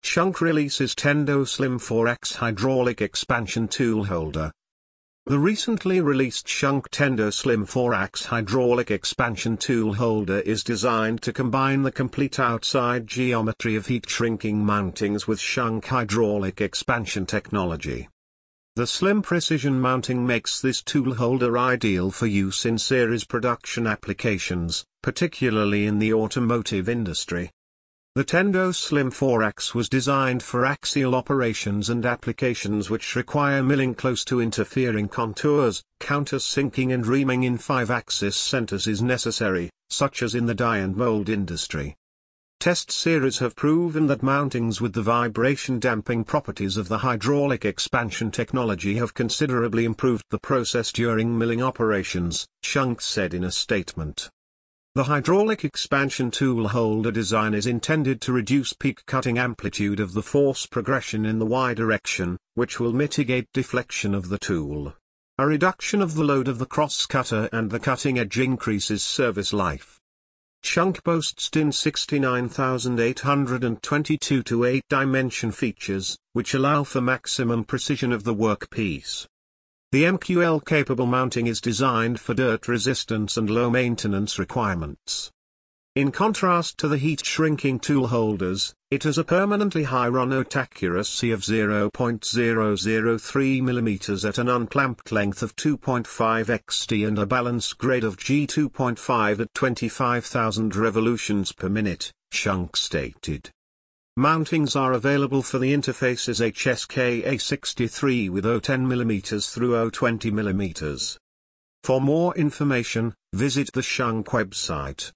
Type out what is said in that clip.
Schunk releases Tendo Slim 4X Hydraulic Expansion Tool Holder. The recently released Schunk Tendo Slim 4X Hydraulic Expansion Tool Holder is designed to combine the complete outside geometry of heat-shrinking mountings with Schunk hydraulic expansion technology. The slim precision mounting makes this tool holder ideal for use in series production applications, particularly in the automotive industry. The Tendo Slim 4X was designed for axial operations and applications which require milling close to interfering contours. Countersinking and reaming in 5-axis centers is necessary, such as in the die and mold industry. Test series have proven that mountings with the vibration damping properties of the hydraulic expansion technology have considerably improved the process during milling operations, Schunk said in a statement. The hydraulic expansion tool holder design is intended to reduce peak cutting amplitude of the force progression in the Y direction, which will mitigate deflection of the tool. A reduction of the load of the cross cutter and the cutting edge increases service life. Schunk boasts DIN 69822 to 8-dimension features, which allow for maximum precision of the workpiece. The MQL-capable mounting is designed for dirt resistance and low maintenance requirements. In contrast to the heat-shrinking tool holders, it has a permanently high run-out accuracy of 0.003 mm at an unclamped length of 2.5 xt and a balance grade of G2.5 at 25,000 revolutions per minute, Schunk stated. Mountings are available for the interfaces HSK-A63 with 010 mm through 020 mm. For more information, visit the Schunk website.